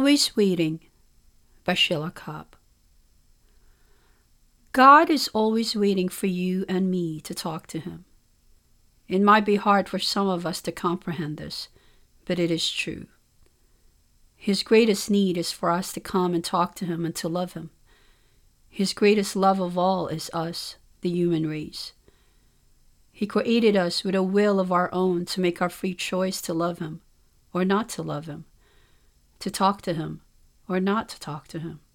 Always Waiting by Sheila Cobb. God is always waiting for you and me to talk to Him. It might be hard for some of us to comprehend this, but it is true. His greatest need is for us to come and talk to Him and to love Him. His greatest love of all is us, the human race. He created us with a will of our own to make our free choice to love Him or not to love Him, to talk to Him or not to talk to Him.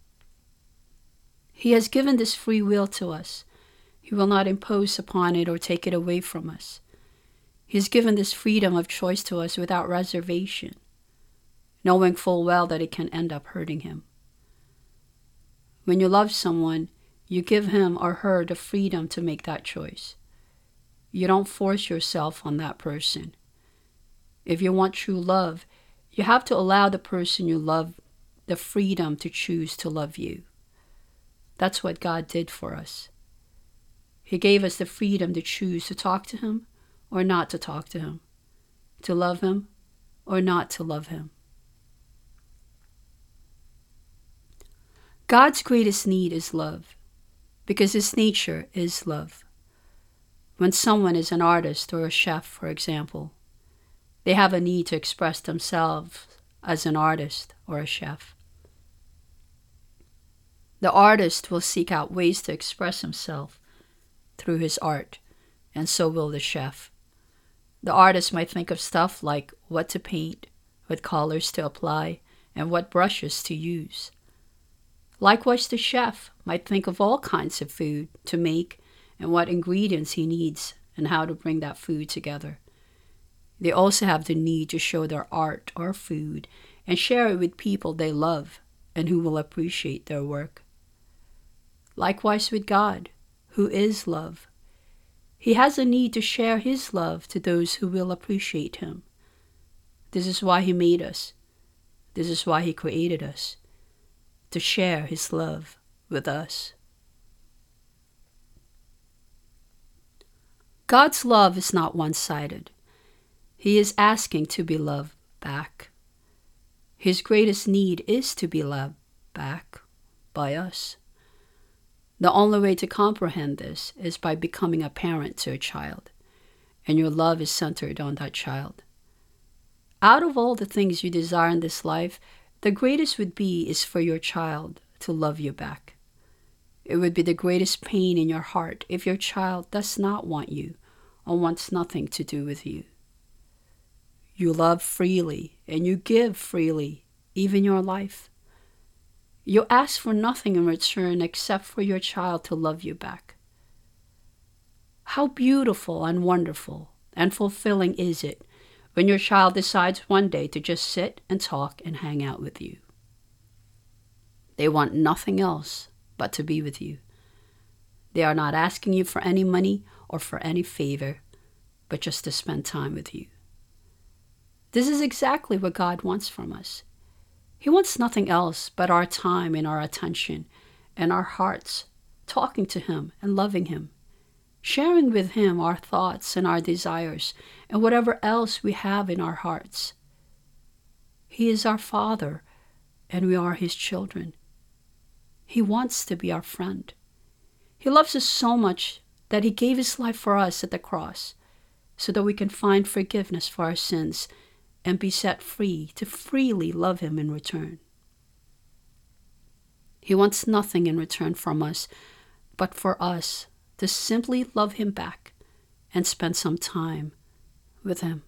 He has given this free will to us. He will not impose upon it or take it away from us. He has given this freedom of choice to us without reservation, knowing full well that it can end up hurting Him. When you love someone, you give him or her the freedom to make that choice. You don't force yourself on that person. If you want true love, you have to allow the person you love the freedom to choose to love you. That's what God did for us. He gave us the freedom to choose to talk to Him or not to talk to Him, to love Him or not to love Him. God's greatest need is love, because His nature is love. When someone is an artist or a chef, for example, they have a need to express themselves as an artist or a chef. The artist will seek out ways to express himself through his art, and so will the chef. The artist might think of stuff like what to paint, what colors to apply, and what brushes to use. Likewise, the chef might think of all kinds of food to make and what ingredients he needs and how to bring that food together. They also have the need to show their art or food and share it with people they love and who will appreciate their work. Likewise with God, who is love. He has a need to share His love to those who will appreciate Him. This is why He made us. This is why He created us, to share His love with us. God's love is not one-sided. He is asking to be loved back. His greatest need is to be loved back by us. The only way to comprehend this is by becoming a parent to a child, and your love is centered on that child. Out of all the things you desire in this life, the greatest would be is for your child to love you back. It would be the greatest pain in your heart if your child does not want you or wants nothing to do with you. You love freely and you give freely, even your life. You ask for nothing in return except for your child to love you back. How beautiful and wonderful and fulfilling is it when your child decides one day to just sit and talk and hang out with you. They want nothing else but to be with you. They are not asking you for any money or for any favor, but just to spend time with you. This is exactly what God wants from us. He wants nothing else but our time and our attention and our hearts, talking to Him and loving Him, sharing with Him our thoughts and our desires and whatever else we have in our hearts. He is our Father, and we are His children. He wants to be our friend. He loves us so much that He gave His life for us at the cross so that we can find forgiveness for our sins and be set free to freely love Him in return. He wants nothing in return from us but for us to simply love Him back and spend some time with Him.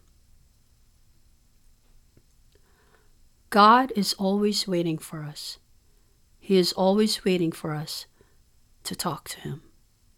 God is always waiting for us. He is always waiting for us to talk to Him.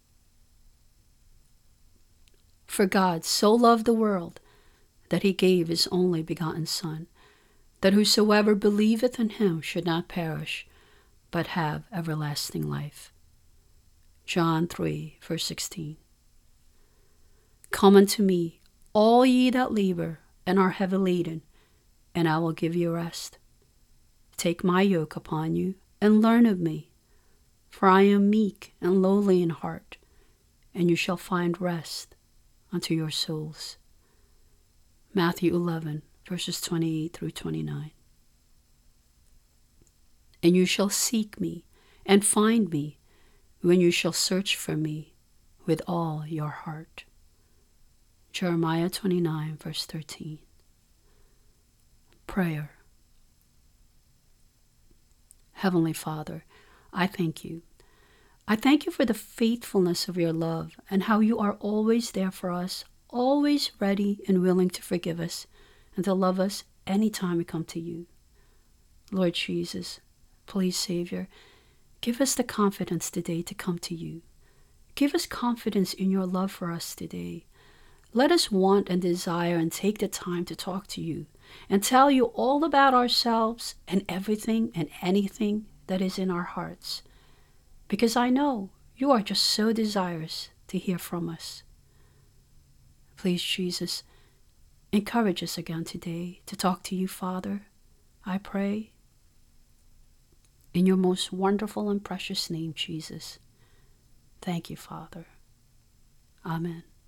For God so loved the world that He gave His only begotten Son, that whosoever believeth in Him should not perish, but have everlasting life. John 3, verse 16. Come unto me, all ye that labor and are heavy laden, and I will give you rest. Take my yoke upon you, and learn of me, for I am meek and lowly in heart, and you shall find rest unto your souls. Matthew 11, verses 28 through 29. And you shall seek me and find me when you shall search for me with all your heart. Jeremiah 29, verse 13. Prayer. Heavenly Father, I thank you. I thank you for the faithfulness of your love and how you are always there for us, always ready and willing to forgive us and to love us anytime we come to you. Lord Jesus, please, Savior, give us the confidence today to come to you. Give us confidence in your love for us today. Let us want and desire and take the time to talk to you and tell you all about ourselves and everything and anything that is in our hearts. Because I know you are just so desirous to hear from us. Please, Jesus, encourage us again today to talk to you, Father. I pray in your most wonderful and precious name, Jesus. Thank you, Father. Amen.